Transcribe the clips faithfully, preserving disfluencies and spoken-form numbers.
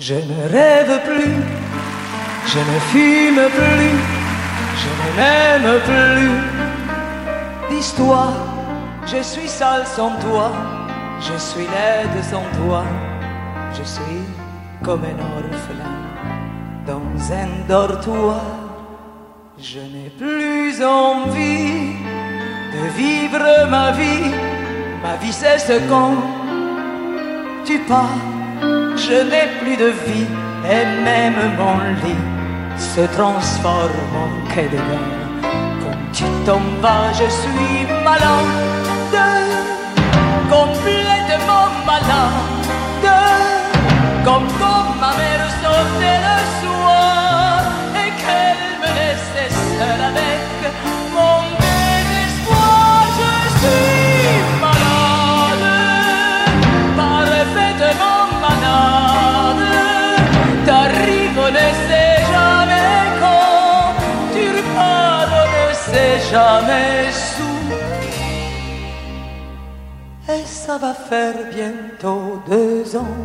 Je ne rêve plus, je ne fume plus, je ne m'aime plus d'histoire. Je suis sale sans toi, je suis laide sans toi, je suis comme un orphelin dans un dortoir. Je n'ai plus envie de vivre ma vie, ma vie cesse quand tu pars. Je n'ai plus de vie et même mon lit se transforme en quai de gare. Quand tu t'en vas, je suis malade, complètement malade, comme quand ma mère sortait le soir et qu'elle me laissait seule avec mon désespoir. Je suis malade, parfaitement malade. T'arrives, on ne sait jamais quand, tu repars, on ne sait jamais où. Et ça va faire bientôt deux ans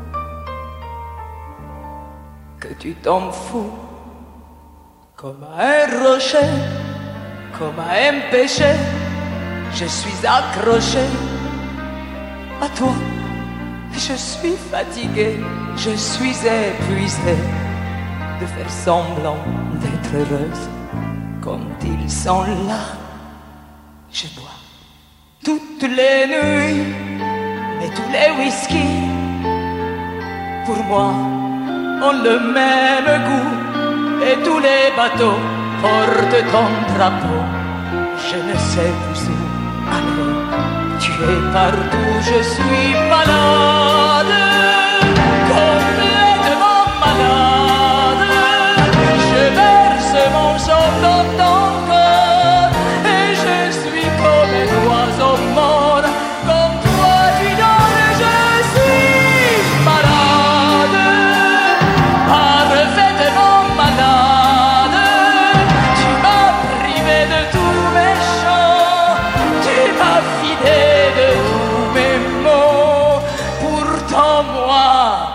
que tu t'en fous, comme à un rocher, comme à un péché. Je suis accroché à toi. Je suis fatigué, je suis épuisé de faire semblant d'être heureuse. Quand ils sont là, je bois toutes les nuits, mais tous les whisky, pour moi, ont le même goût. Et tous les bateaux portent ton drapeau. Je ne sais plus où aller. Tu es partout, je suis malade, complètement malade. Je verse mon sang dans ton corps et je suis comme un oiseau mort. Comme toi tu donnes, je suis malade, parfaitement malade. Tu m'as privé de tous mes chants, tu m'as vidé de tous mes mots. Pourtant moi,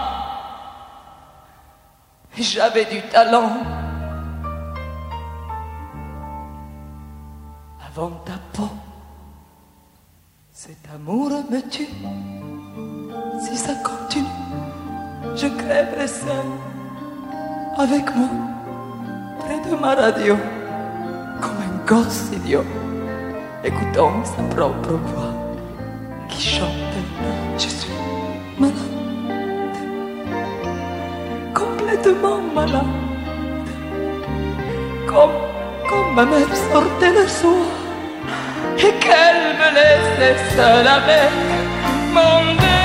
j'avais du talent. Avant ta peau, cet amour me tue. Si ça continue, je crèverai seul avec moi, près de ma radio, comme un gosse idiot, écoutant sa propre voix qui chante. Je suis malade, complètement malade, comme, comme ma mère sortait le soir et qu'elle me laissait seule avec mon désir.